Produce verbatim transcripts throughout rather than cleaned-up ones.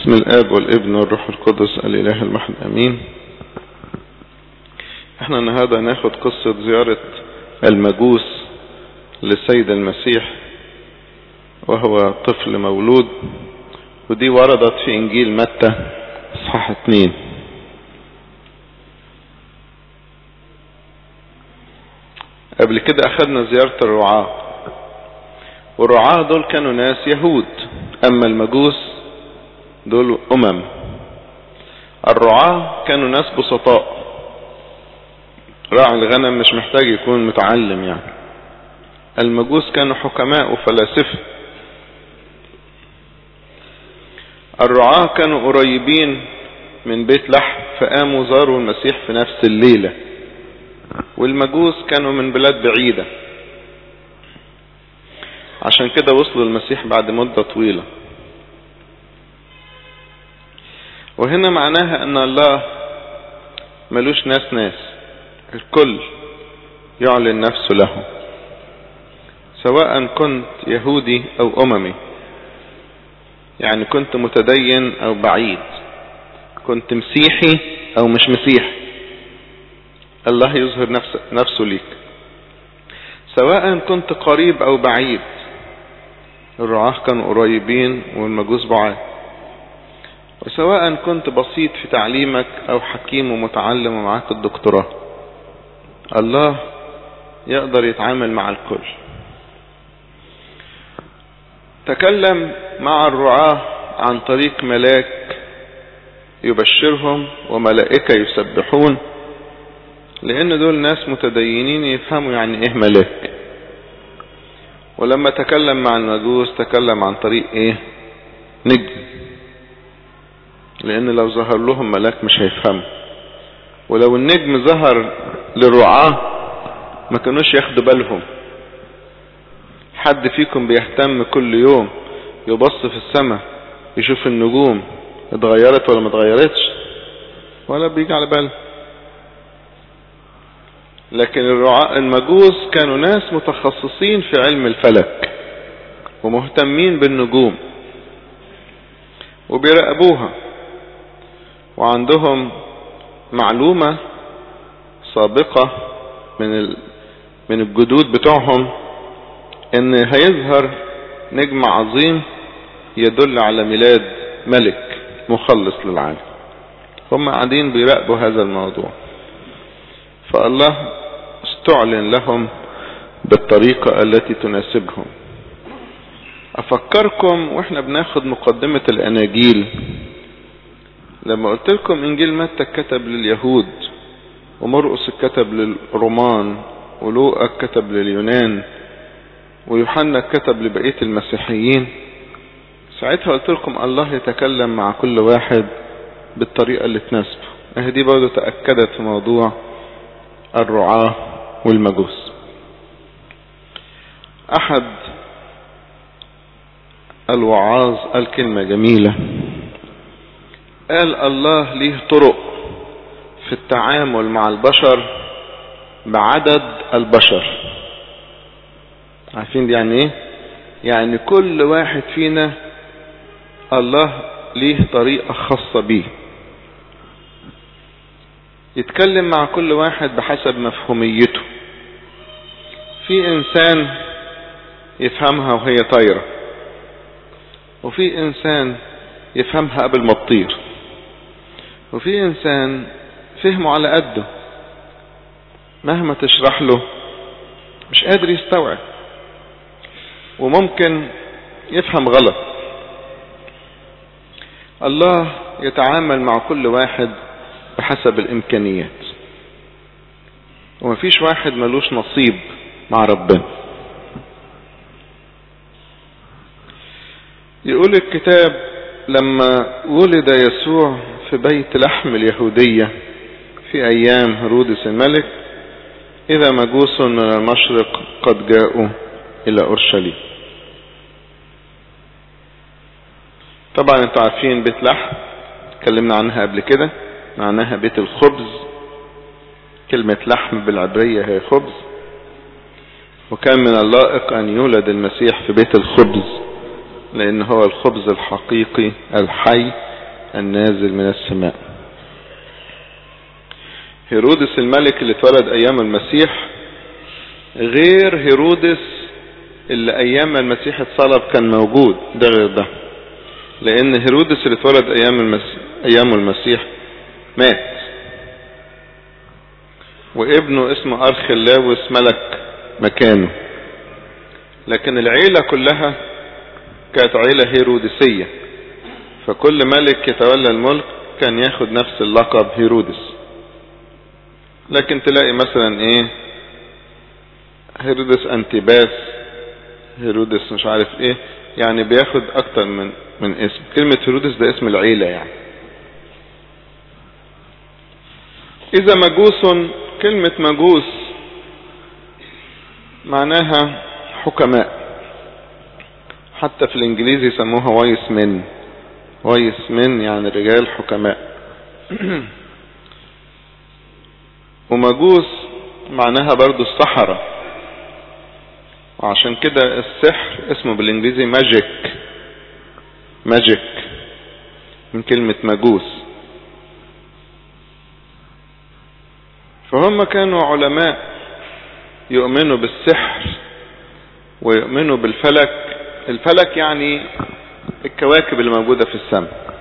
بسم الآب والابن والروح القدس الإله الواحد أمين. احنا النهارده هناخد قصة زيارة المجوس للسيد المسيح وهو طفل مولود، ودي وردت في إنجيل متى اصحاح اتنين. قبل كده أخدنا زيارة الرعاة، والرعاة دول كانوا ناس يهود، أما المجوس دول أمم. الرعاة كانوا ناس بسطاء، راعي الغنم مش محتاج يكون متعلم يعني. المجوس كانوا حكماء وفلاسفة. الرعاة كانوا قريبين من بيت لحم، فقاموا زاروا المسيح في نفس الليلة، والمجوس كانوا من بلاد بعيدة، عشان كده وصلوا المسيح بعد مدة طويلة. وهنا معناها ان الله ملوش ناس ناس، الكل يعلن نفسه له، سواء كنت يهودي او اممي، يعني كنت متدين او بعيد، كنت مسيحي او مش مسيحي، الله يظهر نفسه, نفسه ليك، سواء كنت قريب او بعيد. الرعاة كانوا قريبين والمجوس بعاد. وسواء كنت بسيط في تعليمك او حكيم ومتعلم ومعاك الدكتوراه، الله يقدر يتعامل مع الكل. تكلم مع الرعاة عن طريق ملاك يبشرهم وملائكة يسبحون، لان دول ناس متدينين يفهموا يعني ايه ملاك. ولما تكلم مع المجوس تكلم عن طريق ايه؟ نجم، لان لو ظهر لهم ملاك مش هيفهموا. ولو النجم ظهر للرعاة ما كانوش ياخدوا بالهم. حد فيكم بيهتم كل يوم يبص في السماء يشوف النجوم اتغيرت ولا ما اتغيرتش؟ ولا بيجي على باله. لكن الرعاة المجوس كانوا ناس متخصصين في علم الفلك ومهتمين بالنجوم وبيراقبوها، وعندهم معلومة سابقة من من الجدود بتوعهم ان هيظهر نجم عظيم يدل على ميلاد ملك مخلص للعالم. هم قاعدين بيراقبوا هذا الموضوع، فالله استعلن لهم بالطريقة التي تناسبهم. افكركم واحنا بناخد مقدمة الاناجيل، لما قلت لكم انجيل متى كتب لليهود، ومرقس كتب للرومان، ولوقا كتب لليونان، ويوحنا كتب لبقية المسيحيين. ساعتها قلت لكم الله يتكلم مع كل واحد بالطريقة اللي تناسبه. اهدي برضو تأكدت في موضوع الرعاة والمجوس. احد الوعاظ قال كلمة جميلة، قال الله ليه طرق في التعامل مع البشر بعدد البشر. عارفين دي يعني ايه؟ يعني كل واحد فينا الله ليه طريقة خاصة بيه، يتكلم مع كل واحد بحسب مفهوميته. في انسان يفهمها وهي طايرة، وفي انسان يفهمها قبل ما تطير، وفي انسان فهمه على قده، مهما تشرح له مش قادر يستوعب، وممكن يفهم غلط. الله يتعامل مع كل واحد بحسب الامكانيات، ومفيش واحد ملوش نصيب مع ربنا. يقول الكتاب لما ولد يسوع في بيت لحم اليهودية في ايام هرودس الملك، اذا مجوس من المشرق قد جاءوا الى اورشليم. طبعا انتوا عارفين بيت لحم اتكلمنا عنها قبل كده، معناها بيت الخبز. كلمة لحم بالعبرية هي خبز، وكان من اللائق ان يولد المسيح في بيت الخبز، لان هو الخبز الحقيقي الحي النازل من السماء. هيرودس الملك اللي اتولد ايام المسيح غير هيرودس اللي ايام المسيح اتصلب كان موجود، ده غير ده. لان هيرودس اللي اتولد ايام المسيح ايام المسيح مات، وابنه اسمه أرخلاوس ملك مكانه. لكن العيلة كلها كانت عيلة هيرودسية، فكل ملك يتولى الملك كان ياخد نفس اللقب هيرودس. لكن تلاقي مثلا ايه هيرودس انتباس، هيرودس مش عارف ايه، يعني بياخد اكتر من من اسم. كلمة هيرودس ده اسم العيلة يعني. اذا مجوس، كلمة مجوس معناها حكماء، حتى في الانجليزي يسموها وايس من. وايس من يعني رجال حكماء. ومجوس معناها برضو السحرة، وعشان كده السحر اسمه بالانجليزي ماجيك. ماجيك من كلمة مجوس. فهم كانوا علماء يؤمنوا بالسحر ويؤمنوا بالفلك. الفلك يعني الكواكب اللي موجودة في السماء،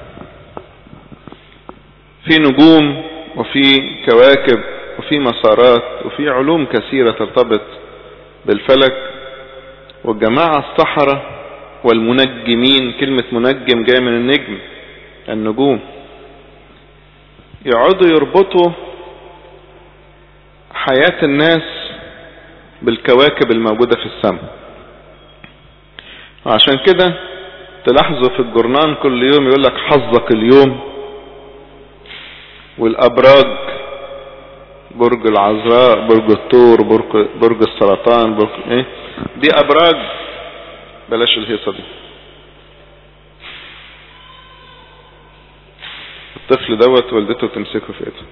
في نجوم وفي كواكب وفي مسارات وفي علوم كثيرة ترتبط بالفلك. والجماعة السحرة والمنجمين، كلمة منجم جاية من النجم، النجوم، يقعدوا يربطوا حياة الناس بالكواكب الموجودة في السماء. وعشان كده تلاحظوا في الجورنان كل يوم يقول لك حظك اليوم، والأبراج، برج العذراء، برج الثور، برج, برج السرطان، برج ايه دي أبراج. بلاش الهيصة دي. الطفل دوت والدته تمسكه في ايده.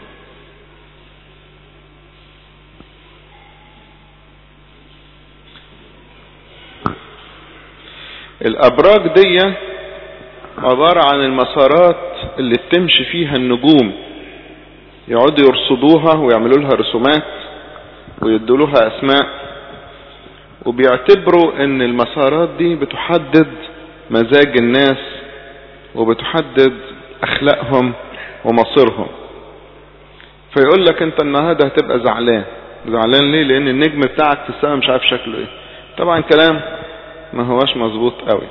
الأبراج دي عبارة عن المسارات اللي بتمشي فيها النجوم، يقعدوا يرصدوها ويعملوا لها رسومات ويدوا لها أسماء، وبيعتبروا ان المسارات دي بتحدد مزاج الناس وبتحدد أخلاقهم ومصيرهم. فيقول لك انت النهارده هتبقى زعلان. زعلان ليه؟ لأن النجم بتاعك في السماء مش عارف شكله ايه. طبعا كلام ما هواش مظبوط قوي.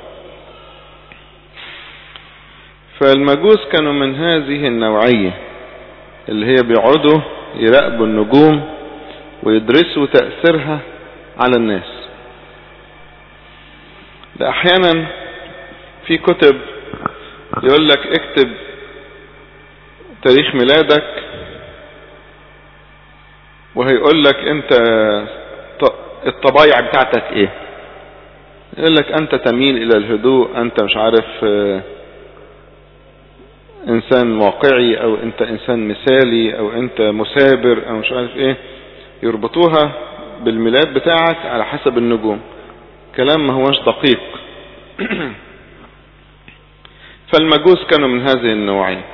فالمجوس كانوا من هذه النوعية اللي هي بيقعدوا يراقبوا النجوم ويدرسوا تأثيرها على الناس. ده احيانا في كتب يقول لك اكتب تاريخ ميلادك وهيقول لك انت الطبايع بتاعتك ايه. يقول لك انت تميل الى الهدوء، انت مش عارف انسان واقعي، او انت انسان مثالي، او انت مثابر، او مش عارف ايه. يربطوها بالميلاد بتاعك على حسب النجوم. كلام ما هوش دقيق. فالمجوس كانوا من هذه النوعية.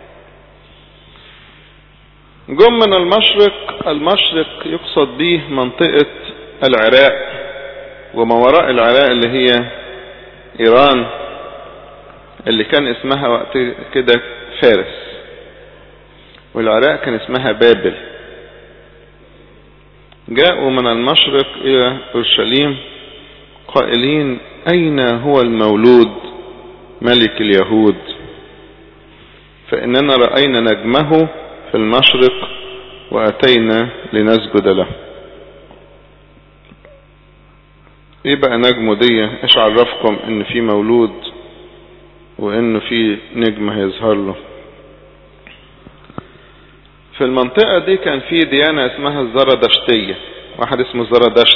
جم من المشرق. المشرق يقصد به منطقة العراق وما وراء العراق اللي هي ايران، اللي كان اسمها وقت كده فارس، والعراق كان اسمها بابل. جاءوا من المشرق الى اورشليم قائلين اين هو المولود ملك اليهود؟ فاننا رأينا نجمه في المشرق واتينا لنسجد له. ايه بقى نجمه دي؟ ايش عرفكم ان في مولود وانه في نجم هيظهر له؟ في المنطقة دي كان في ديانة اسمها الزرادشتية، واحد اسمه زرادشت،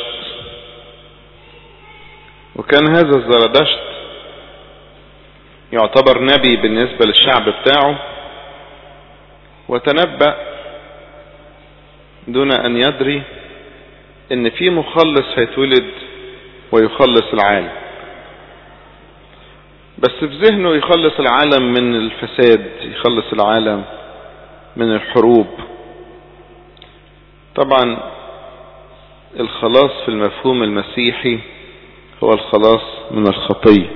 وكان هذا الزرادشت يعتبر نبي بالنسبة للشعب بتاعه، وتنبأ دون ان يدري ان في مخلص هيتولد ويخلص العالم. بس في ذهنه يخلص العالم من الفساد، يخلص العالم من الحروب. طبعا الخلاص في المفهوم المسيحي هو الخلاص من الخطية.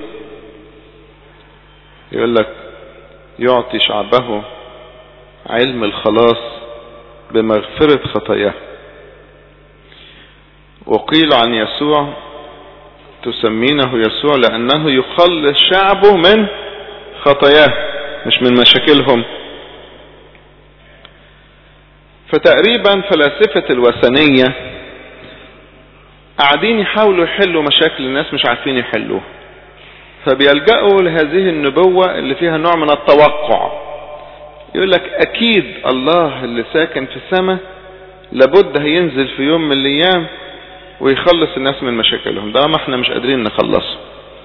يقول لك يعطي شعبه علم الخلاص بمغفرة خطاياه. وقيل عن يسوع تسمينه يسوع لأنه يخلص شعبه من خطاياه مش من مشاكلهم. فتقريبا فلاسفة الوثنية قاعدين يحاولوا يحلوا مشاكل الناس مش عارفين يحلوها، فبيلجأوا لهذه النبوة اللي فيها نوع من التوقع. يقول لك أكيد الله اللي ساكن في السماء لابد هينزل في يوم من الأيام ويخلص الناس من مشاكلهم، ده ما احنا مش قادرين نخلصه.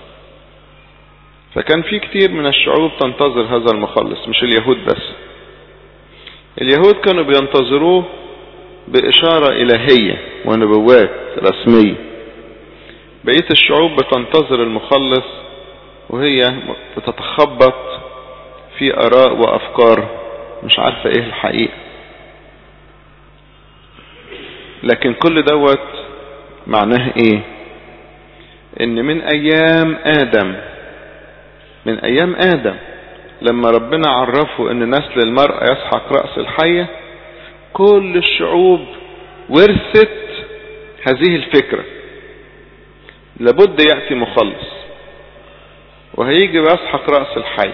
فكان في كتير من الشعوب تنتظر هذا المخلص، مش اليهود بس. اليهود كانوا بينتظروه بإشارة إلهية ونبوات رسمية. بقية الشعوب بتنتظر المخلص وهي بتتخبط في آراء وأفكار مش عارفة إيه الحقيقة. لكن كل دوت معناه إيه؟ إن من أيام آدم من أيام آدم لما ربنا عرفوا إن نسل المرأة يسحق رأس الحية، كل الشعوب ورثت هذه الفكرة، لابد يأتي مخلص وهيجي ويسحق رأس الحي.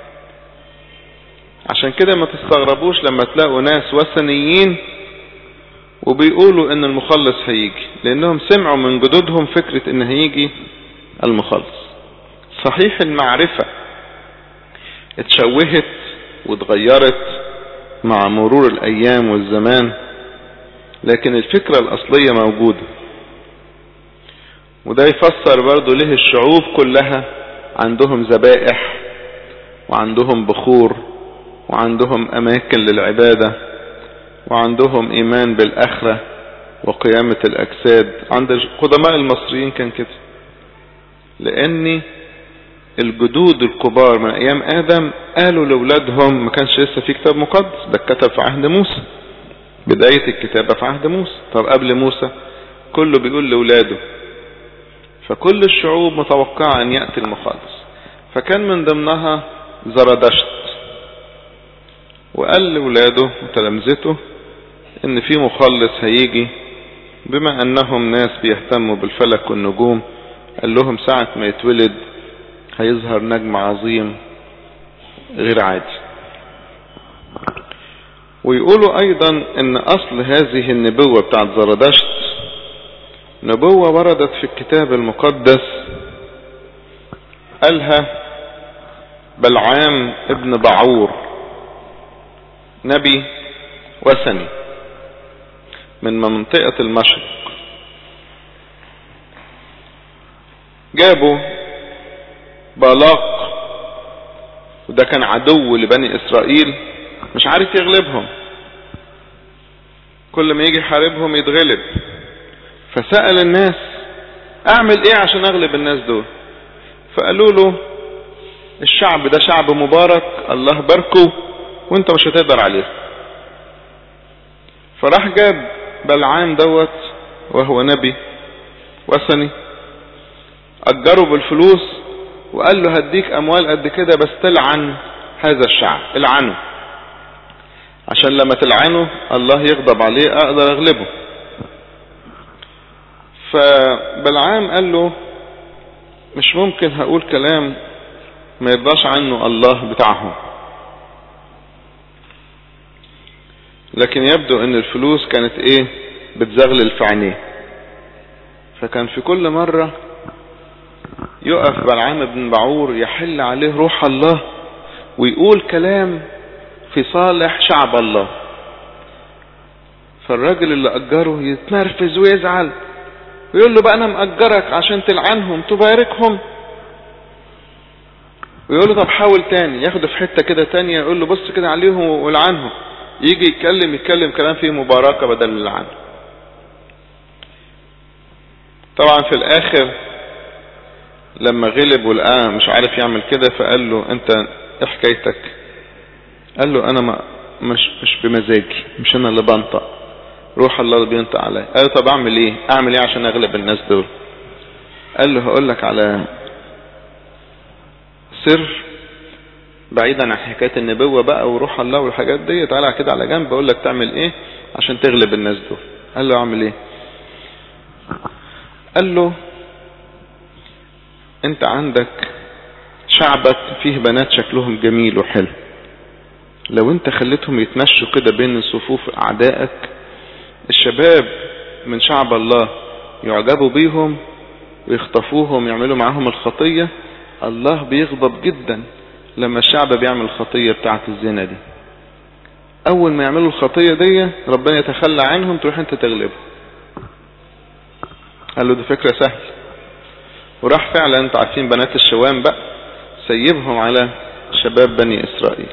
عشان كده ما تستغربوش لما تلاقوا ناس وثنيين وبيقولوا ان المخلص هيجي، لانهم سمعوا من جدودهم فكرة ان هيجي المخلص. صحيح المعرفة اتشوهت واتغيرت مع مرور الايام والزمان، لكن الفكرة الاصلية موجودة. وده يفسر برضو ليه الشعوب كلها عندهم ذبائح وعندهم بخور وعندهم اماكن للعبادة وعندهم ايمان بالاخرة وقيامة الاجساد. عند قدماء المصريين كان كده، لان الجدود الكبار من ايام ادم قالوا لاولادهم، ما كانش لسه في كتاب مقدس، ده اتكتب في عهد موسى، بداية الكتابة في عهد موسى. طب قبل موسى كله بيقول لاولاده، فكل الشعوب متوقعة ان يأتي المخلص. فكان من ضمنها زرادشت، وقال لاولاده وتلامذته ان في مخلص هيجي، بما انهم ناس بيهتموا بالفلك والنجوم. قال لهم ساعة ما يتولد هيظهر نجم عظيم غير عادي. ويقولوا ايضا ان اصل هذه النبوة بتاعت زرادشت نبوة وردت في الكتاب المقدس، قالها بلعام ابن بعور، نبي وثني من منطقة المشرق. جابوا بالاق، وده كان عدو لبني اسرائيل مش عارف يغلبهم، كل ما يجي يحاربهم يتغلب. فسأل الناس اعمل ايه عشان اغلب الناس دول؟ فقالوا له الشعب ده شعب مبارك، الله باركه وانت مش هتقدر عليه. فراح جاب بلعام دوت وهو نبي وثني، اجره بالفلوس وقال له هديك اموال قد كده بس تلعن هذا الشعب، العنه عشان لما تلعنه الله يغضب عليه اقدر اغلبه. فبلعام قال له مش ممكن هقول كلام ما يرضاش عنه الله بتاعهم، لكن يبدو ان الفلوس كانت ايه بتزغلل في عينيه. فكان في كل مرة يقف بلعام بن بعور يحل عليه روح الله ويقول كلام في صالح شعب الله، فالراجل اللي اجره يتنرفز ويزعل ويقول له بقى انا مأجرك عشان تلعنهم تباركهم. ويقول له طب حاول تاني، ياخده في حتة كده تانية يقول له بص كده عليهم والعنهم، يجي يتكلم يتكلم كلام فيه مباركة بدل اللعن. طبعا في الاخر لما غلب ولقاه مش عارف يعمل كده فقال له انت ايه حكايتك؟ قال له انا ما مش مش بمزاجي، مش انا اللي بنطق، روح الله اللي بينطق عليا. قال له طب اعمل ايه؟ اعمل ايه عشان اغلب الناس دول؟ قال له هقول لك على سر بعيدا عن حكاية النبوة بقى وروح الله والحاجات دي، تعالى كده على جنب اقول لك تعمل ايه عشان تغلب الناس دول. قال له اعمل ايه؟ قال له انت عندك شعبك فيه بنات شكلهم جميل وحلو، لو انت خليتهم يتمشوا كده بين صفوف اعدائك، الشباب من شعب الله يعجبوا بيهم ويخطفوهم يعملوا معاهم الخطية. الله بيغضب جدا لما الشعب بيعمل الخطية بتاعت الزنا دي. اول ما يعملوا الخطية دي ربنا يتخلى عنهم، تروح انت تغلبهم. قال له دي فكرة سهل. وراح فعلا، انت عارفين بنات الشوام بقى، سيبهم على شباب بني اسرائيل،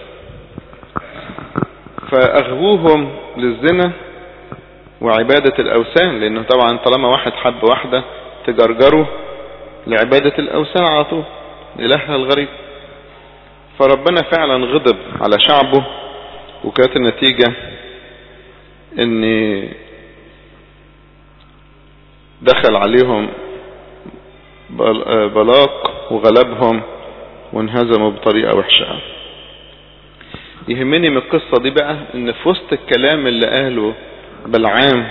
فاغووهم للزنا وعبادة الاوثان، لانه طبعا طالما واحد حب واحدة تجرجره لعبادة الاوثان على طول، الهها الغريب. فربنا فعلا غضب على شعبه، وكانت النتيجة ان دخل عليهم بلاق وغلبهم وانهزموا بطريقة وحشة. يهمني من القصة دي بقى ان في وسط الكلام اللي قاله بلعام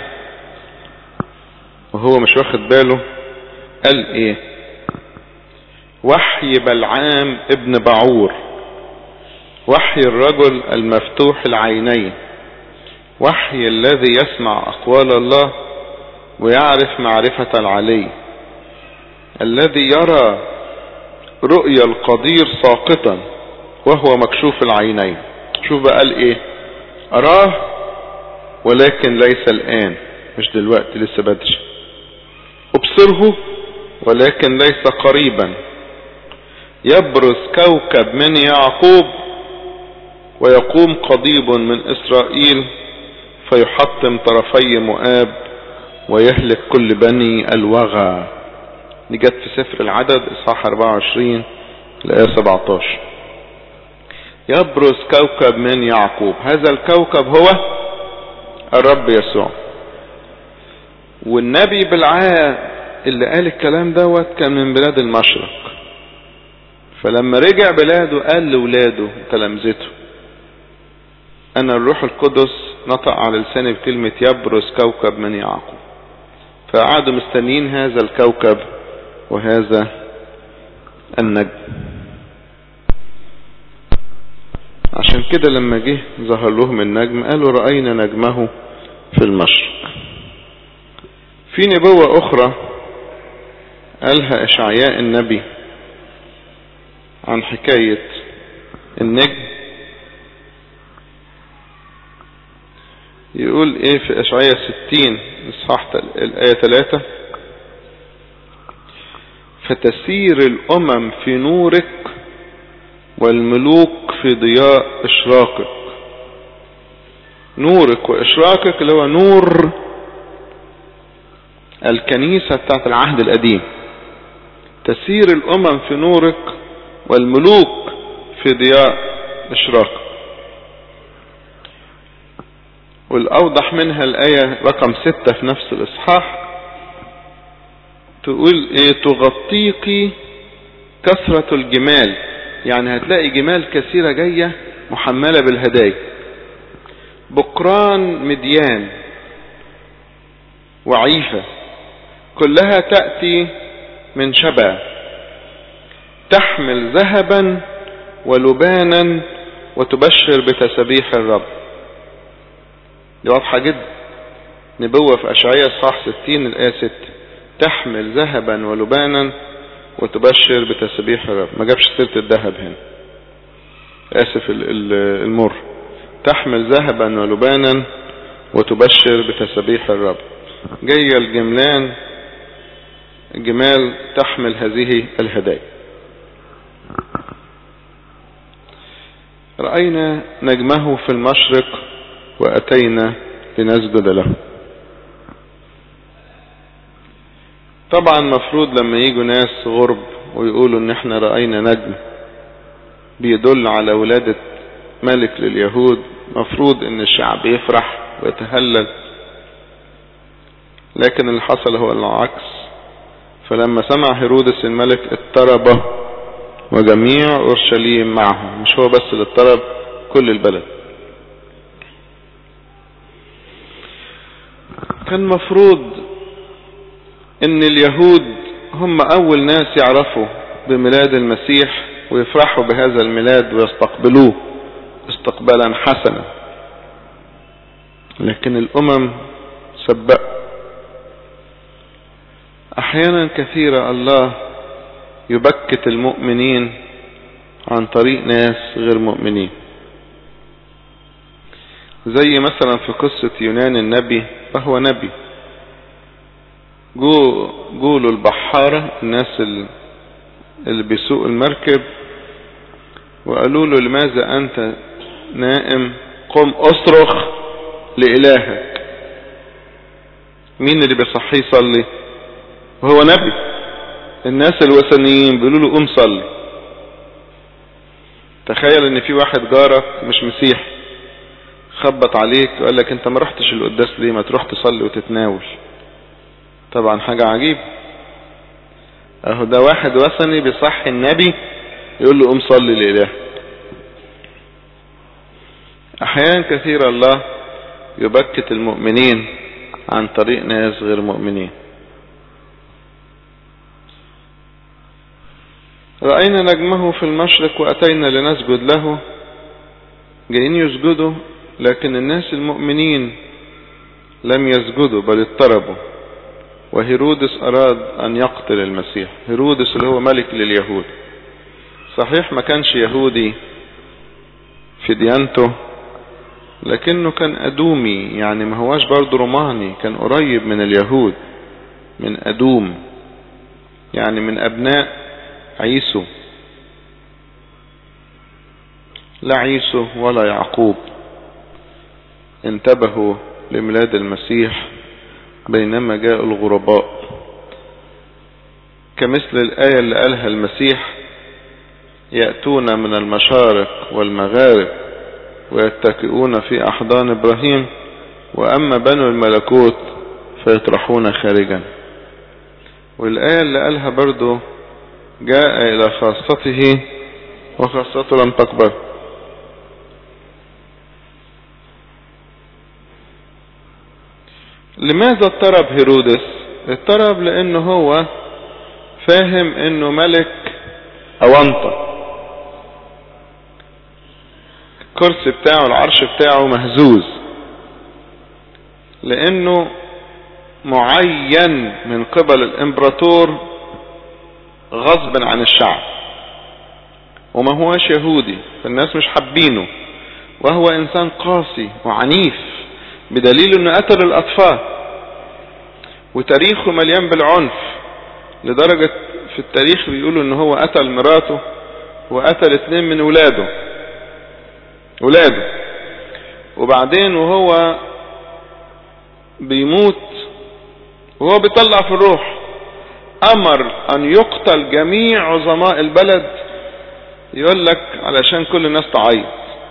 وهو مش واخد باله، قال ايه؟ وحي بلعام ابن بعور، وحي الرجل المفتوح العينين، وحي الذي يسمع اقوال الله ويعرف معرفة العلي، الذي يرى رؤيا القدير ساقطا وهو مكشوف العينين. شوف بقى قال ايه؟ اراه ولكن ليس الان، مش دلوقتي، لسه بدري. ابصره ولكن ليس قريبا. يبرز كوكب من يعقوب ويقوم قضيب من اسرائيل فيحطم طرفي مؤاب ويهلك كل بني الوغى. دي جت في سفر العدد اصحاح اربعة وعشرين الآية سبعة عشر. يبرز كوكب من يعقوب، هذا الكوكب هو الرب يسوع. والنبي بالعام اللي قال الكلام دوت كان من بلاد المشرق، فلما رجع بلاده قال لولاده تلامذته انا الروح القدس نطق على لساني بكلمة يبرز كوكب من يعقوب. فقعدوا مستنيين هذا الكوكب وهذا النجم. عشان كده لما جه ظهر لهم النجم قالوا رأينا نجمه في المشرق. في نبوة اخرى قالها اشعياء النبي عن حكاية النجم. يقول ايه في اشعياء ستين اصحاح الآية ثلاثة؟ فتسير الامم في نورك والملوك في ضياء اشراقك. نورك واشراقك اللي هو نور الكنيسة بتاعت العهد القديم. تسير الامم في نورك والملوك في ضياء اشراقك. والاوضح منها الاية رقم ستة في نفس الاصحاح، تقول ايه؟ تغطيكي كثرة الجمال، يعني هتلاقي جمال كثيرة جاية محملة بالهدايا. بقران مديان وعيفة كلها تأتي من شبا، تحمل ذهبا ولبانا وتبشر بتسبيح الرب. دي واضحة جدا، نبوة في اشعياء اصحاح ستين الآية ستة، تحمل ذهبا ولبانا وتبشر بتسبيح الرب. ما جابش سيرة الذهب هنا، اسف المر. تحمل ذهبا ولبانا وتبشر بتسبيح الرب. جاية الجملان الجمال تحمل هذه الهدايا. رأينا نجمه في المشرق وأتينا لنسجد له. طبعا مفروض لما يجوا ناس غرب ويقولوا ان احنا رأينا نجم بيدل على ولادة ملك لليهود، مفروض ان الشعب يفرح ويتهلل، لكن اللي حصل هو العكس. فلما سمع هيرودس الملك اضطرب وجميع اورشليم معه، مش هو بس اللي اضطرب، كل البلد. كان مفروض ان اليهود هم اول ناس يعرفوا بميلاد المسيح ويفرحوا بهذا الميلاد ويستقبلوه استقبالا حسنا، لكن الامم سبقوا. احيانا كثيرة الله يبكت المؤمنين عن طريق ناس غير مؤمنين، زي مثلا في قصة يونان النبي، فهو نبي. جو جولوا البحارة، الناس اللي بيسوق المركب، وقالوا له لماذا أنت نائم؟ قم أصرخ لإلهك. مين اللي بيصحيه يصلي؟ وهو نبي. الناس الوثنيين بيقولوا له قم صلي. تخيل ان في واحد جارك مش مسيحي خبط عليك وقال لك انت ما رحتش القداس ليه؟ ما تروح تصلي وتتناول. طبعا حاجة عجيبة. اهو ده واحد وثني بيصحي النبي يقول له قم صلي لإله. احيانا كثيرة الله يبكت المؤمنين عن طريق ناس غير مؤمنين. رأينا نجمه في المشرق وأتينا لنسجد له. جايين يسجدوا، لكن الناس المؤمنين لم يسجدوا بل اضطربوا. وهيرودس أراد أن يقتل المسيح. هيرودس اللي هو ملك لليهود، صحيح ما كانش يهودي في ديانته، لكنه كان أدومي، يعني ما هواش برضه روماني، كان قريب من اليهود، من أدوم، يعني من أبناء عيسو، لا عيسو ولا يعقوب انتبهوا لميلاد المسيح بينما جاء الغرباء، كمثل الآية اللي قالها المسيح: يأتون من المشارق والمغارب ويتكئون في أحضان إبراهيم، وأما بنو الملكوت فيطرحون خارجا. والآية اللي قالها برضو: جاء إلى خاصته وخاصته لم تقبل. لماذا اضطرب هيرودس؟ اضطرب لأنه هو فاهم أنه ملك أونطة، الكرسي بتاعه العرش بتاعه مهزوز، لأنه معين من قبل الإمبراطور غصبا عن الشعب، وما هوش يهودي، فالناس مش حابينه، وهو إنسان قاسي وعنيف، بدليل أنه قتل الأطفال، وتاريخه مليان بالعنف، لدرجة في التاريخ بيقولوا أنه هو قتل مراته وقتل اثنين من ولاده ولاده وبعدين وهو بيموت وهو بيطلع في الروح أمر أن يقتل جميع عظماء البلد، يقول لك علشان كل الناس تعيط،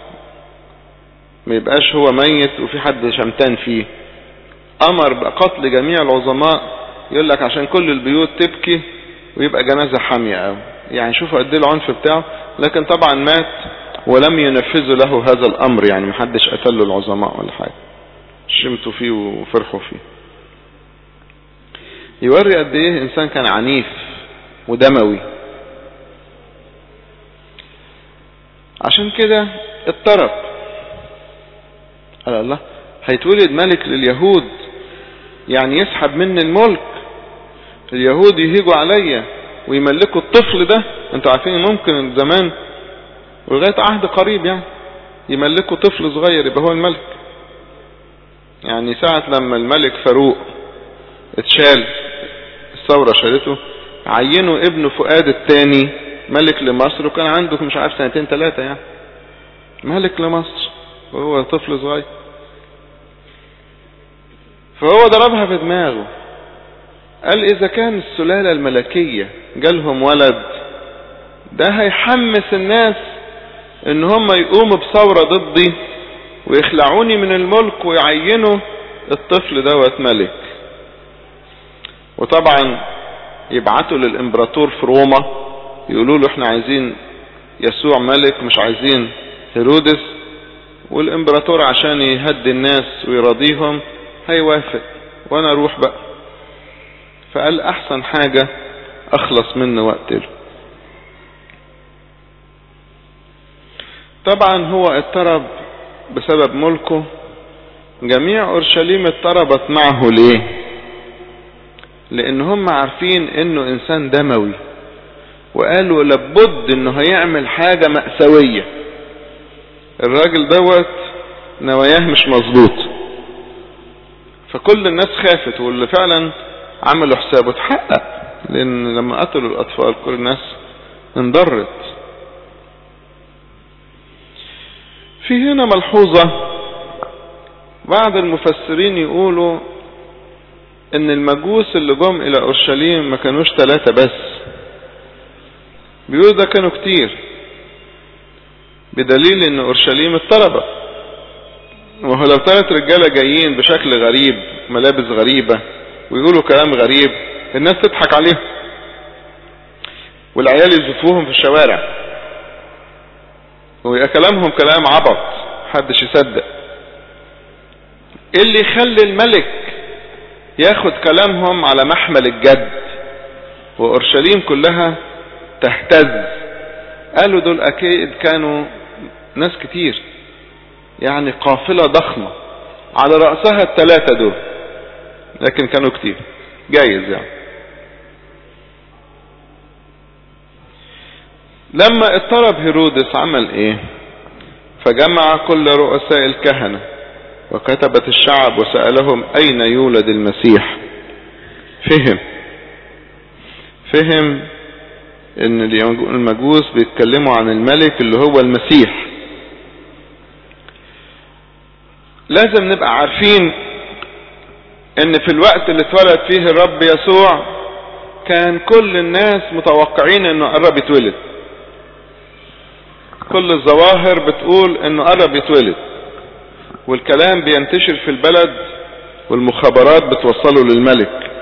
ما يبقاش هو ميت وفي حد شمتان فيه. أمر بقتل جميع العظماء، يقول لك عشان كل البيوت تبكي ويبقى جنازة حامية أوي. يعني شوفوا قد ايه العنف بتاعه، لكن طبعا مات ولم ينفذوا له هذا الأمر، يعني محدش قتل له العظماء ولا حاجة، شمتوا فيه وفرحوا فيه. يوري قد ايه انسان كان عنيف ودموي. عشان كده اضطرب، قال الله هيتولد ملك لليهود، يعني يسحب مني الملك، اليهود يهيجوا عليا ويملكوا الطفل ده. انتوا عارفين ممكن زمان ولغاية عهد قريب يعني يملكوا طفل صغير يبقى هو الملك. يعني ساعة لما الملك فاروق اتشال، الثورة شالته، عينوا ابنه فؤاد الثاني ملك لمصر، وكان عنده مش عارف سنتين ثلاثة يعني ملك لمصر وهو طفل صغير. فهو ضربها في دماغه، قال إذا كان السلالة الملكية جالهم ولد، ده هيحمس الناس ان هم يقوموا بثورة ضدي ويخلعوني من الملك ويعينوا الطفل دوت ملك. وطبعا يبعتوا للامبراطور في روما يقولوا له احنا عايزين يسوع ملك مش عايزين هيرودس، والامبراطور عشان يهدي الناس ويرضيهم هيوافق وانا اروح بقى. فقال احسن حاجة اخلص منه واقتله. طبعا هو اضطرب بسبب ملكه. جميع اورشليم اضطربت معه. ليه؟ لان هم عارفين انه انسان دموي، وقالوا لابد انه هيعمل حاجة مأساوية. الراجل دوت نواياه مش مظبوط. فكل الناس خافت، واللي فعلا عملوا حسابه اتحقق، لان لما قتلوا الاطفال كل الناس انضرت. في هنا ملحوظة، بعض المفسرين يقولوا ان المجوس اللي جم الى اورشليم ما كانوش ثلاثة بس، بيقولوا ده كانوا كتير، بدليل ان اورشليم اضطربت. وهو لو ثلاث رجالة جايين بشكل غريب، ملابس غريبة، ويقولوا كلام غريب، الناس تضحك عليهم والعيال يزفوهم في الشوارع ويبقى كلامهم كلام عبط محدش يصدق. اللي يخلي الملك ياخد كلامهم على محمل الجد واورشليم كلها تهتز؟ قالوا دول اكيد كانوا ناس كتير، يعني قافلة ضخمة على رأسها الثلاثة دول، لكن كانوا كتير جايز يعني. لما اضطرب هيرودس عمل ايه؟ فجمع كل رؤساء الكهنة وكتبت الشعب وسألهم اين يولد المسيح. فهم فهم ان المجوس بيتكلموا عن الملك اللي هو المسيح. لازم نبقى عارفين ان في الوقت اللي اتولد فيه الرب يسوع كان كل الناس متوقعين انه قرب يتولد. كل الظواهر بتقول انه قرب يتولد، والكلام بينتشر في البلد، والمخابرات بتوصله للملك.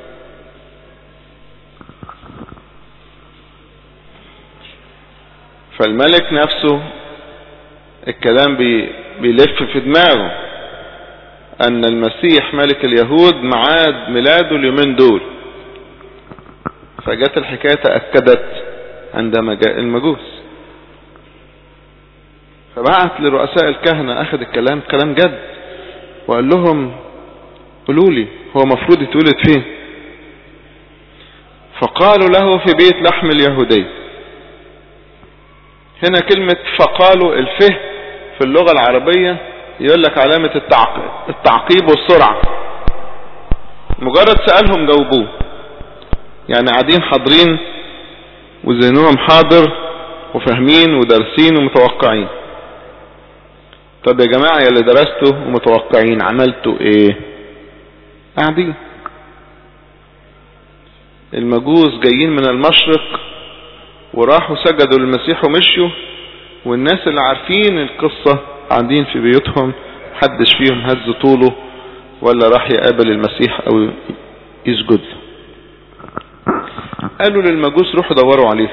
فالملك نفسه الكلام بي بيلف في دماغه ان المسيح ملك اليهود معاد ميلاده اليومين دول. فجت الحكاية تأكدت عندما جاء المجوس، فبعت لرؤساء الكهنة اخذ الكلام كلام جد، وقال لهم قولوا لي هو مفروض يتولد فين؟ فقالوا له في بيت لحم اليهودي. هنا كلمة فقالوا الفه في اللغة العربية يقول لك علامة التعقيب, التعقيب والسرعة. مجرد سألهم جاوبوه، يعني قاعدين حاضرين وذهنهم حاضر وفاهمين ودارسين ومتوقعين. طب يا جماعة يا اللي درستوا ومتوقعين عملتوا ايه؟ قاعدين. المجوس جايين من المشرق وراحوا سجدوا للمسيح ومشيوا، والناس اللي عارفين القصة قاعدين في بيوتهم، محدش فيهم هز طوله ولا راح يقابل المسيح او يسجد له. قالوا للمجوس روحوا دوروا عليه.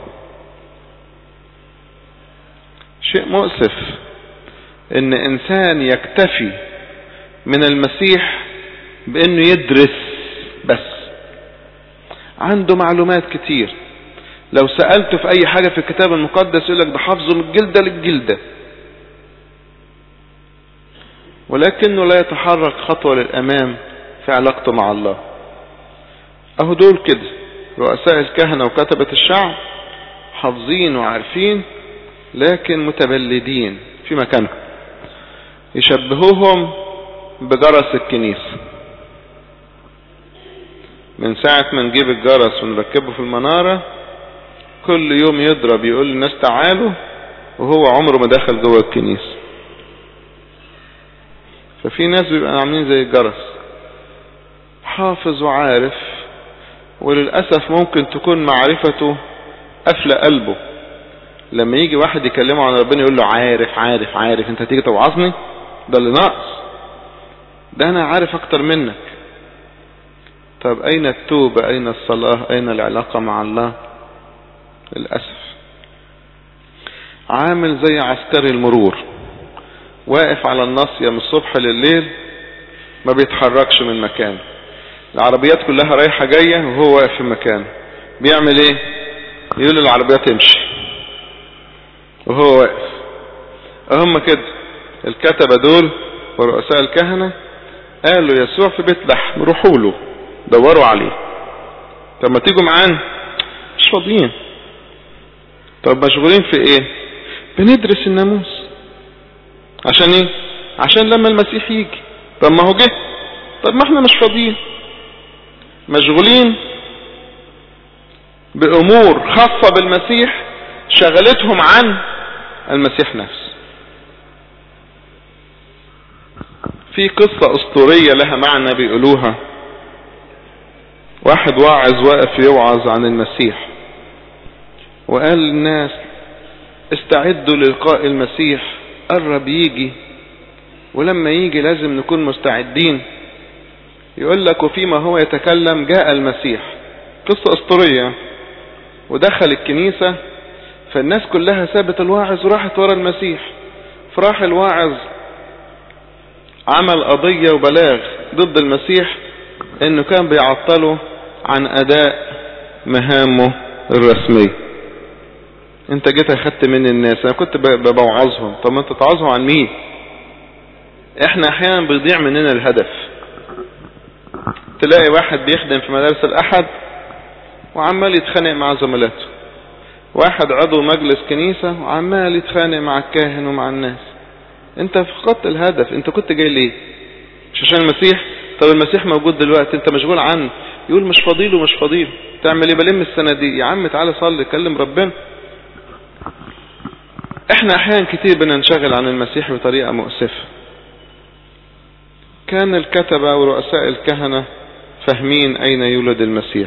شيء مؤسف ان انسان يكتفي من المسيح بانه يدرس بس، عنده معلومات كتير، لو سألته في اي حاجة في الكتاب المقدس يقولك ده حافظه من الجلدة للجلدة، ولكنه لا يتحرك خطوة للامام في علاقته مع الله. اهو دول كده رؤساء الكهنة وكتبة الشعب حافظين وعارفين، لكن متبلدين في مكانهم. يشبهوهم بجرس الكنيسة. من ساعة ما نجيب الجرس ونركبه في المنارة كل يوم يضرب يقول للناس تعالوا، وهو عمره ما دخل جوه الكنيسة. ففي ناس بيبقى عاملين زي الجرس، حافظ وعارف وللأسف ممكن تكون معرفته قافلة قلبه. لما يجي واحد يكلمه عن ربنا يقول له عارف عارف عارف، انت تيجي توعظني؟ ده اللي ناقص، ده انا عارف اكتر منك. طب اين التوبة؟ اين الصلاة؟ اين العلاقة مع الله؟ للأسف عامل زي عسكري المرور، واقف على الناصية من الصبح لليل، ما بيتحركش من مكانه، العربيات كلها رايحة جاية وهو واقف في مكانه. بيعمل ايه؟ يقول العربيات تمشي وهو واقف. اهم كده الكتبة دول ورؤساء الكهنة قالوا يسوع في بيت لحم، روحوا له دوروا عليه. طب ما تيجوا معانا؟ مش فاضيين. طب مشغولين في ايه؟ بندرس الناموس. عشان ايه؟ عشان لما المسيح يجي. طب ما هو جه. طب ما احنا مش فاضيين، مشغولين بأمور خاصة بالمسيح شغلتهم عن المسيح نفسه. في قصة أسطورية لها معنى بيقولوها. واحد واعظ واقف يوعظ عن المسيح، وقال للناس استعدوا للقاء المسيح، قرب يجي، ولما يجي لازم نكون مستعدين. يقول لك وفيما هو يتكلم جاء المسيح. قصة أسطورية. ودخل الكنيسة، فالناس كلها سابت الواعظ وراحت ورا المسيح. فراح الواعظ عمل قضية وبلاغ ضد المسيح انه كان بيعطله عن اداء مهامه الرسمية. انت جيت اخدت من الناس، انا كنت بوعظهم. طب ما انت تعظهم عن مين؟ احنا احيانا بيضيع مننا الهدف. تلاقي واحد بيخدم في مدارس الاحد وعمال يتخانق مع زملاته، واحد عضو مجلس كنيسة وعمال يتخانق مع الكاهن ومع الناس. انت فقدت الهدف. انت كنت جاي ليه؟ مش عشان المسيح؟ طب المسيح موجود دلوقتي، انت مشغول عنه. يقول مش فضيله مش فضيله. تعمل ايه؟ بلم السنة دي. يا عم تعالى صلي، كلم ربنا. احنا احيانا كتير بننشغل عن المسيح بطريقة مؤسفة. كان الكتبة ورؤساء الكهنة فاهمين اين يولد المسيح.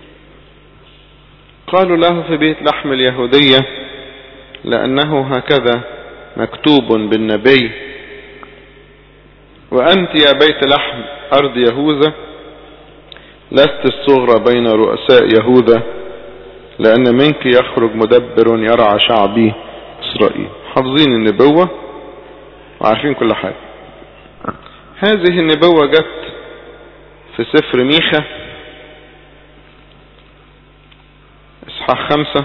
قالوا له في بيت لحم اليهودية، لأنه هكذا مكتوب بالنبي: وأنت يا بيت لحم أرض يهوذا لست الصغرى بين رؤساء يهوذا، لأن منك يخرج مدبر يرعى شعبي إسرائيل. حافظين النبوة وعارفين كل حاجة. هذه النبوة جت في سفر ميخا اصحاح خمسة.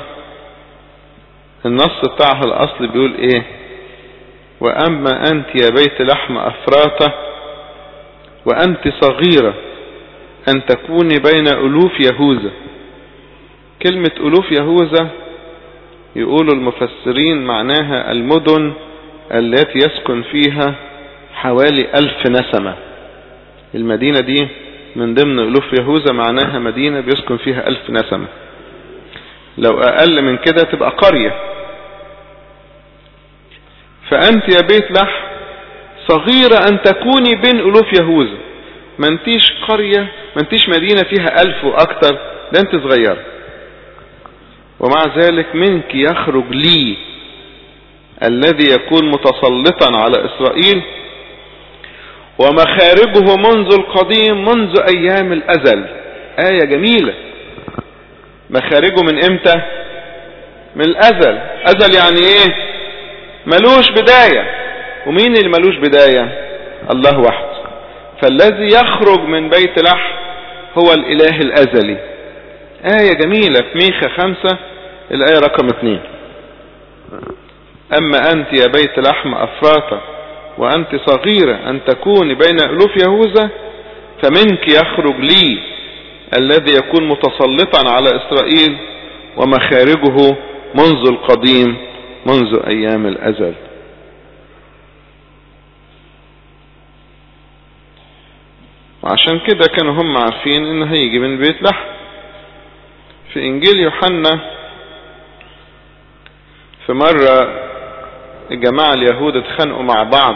النص بتاعها الأصل بيقول ايه؟ وأما أنت يا بيت لحم أفراطة وأنت صغيرة أن تكوني بين ألوف يهوذا. كلمة ألوف يهوذا يقولوا المفسرين معناها المدن التي يسكن فيها حوالي ألف نسمة. المدينة دي من ضمن ألوف يهوذا، معناها مدينة بيسكن فيها ألف نسمة. لو أقل من كده تبقى قرية. فأنت يا بيت لحم صغيرة أن تكوني بين ألوف يهوذا. ما انتيش قرية، ما انتيش مدينة فيها ألف وأكتر، ده انت صغيرة. ومع ذلك منك يخرج لي الذي يكون متسلطا على إسرائيل، ومخارجه منذ القديم منذ أيام الأزل. آية جميلة. مخارجه من امتى؟ من الأزل. أزل يعني ايه؟ ملوش بداية. ومين اللي ملوش بداية؟ الله وحده. فالذي يخرج من بيت لحم هو الإله الأزلي. آية جميلة في ميخا خمسة الآية رقم اتنين. أما أنت يا بيت لحم أفراطة وأنت صغيرة أن تكون بين ألوف يهوذا، فمنك يخرج لي الذي يكون متسلطا على إسرائيل، ومخارجه منذ القديم منذ أيام الأزل. وعشان كده كانوا هم عارفين إنه هيجي من بيت لحم. في إنجيل يوحنا في مرة الجماعة اليهود اتخانقوا مع بعض،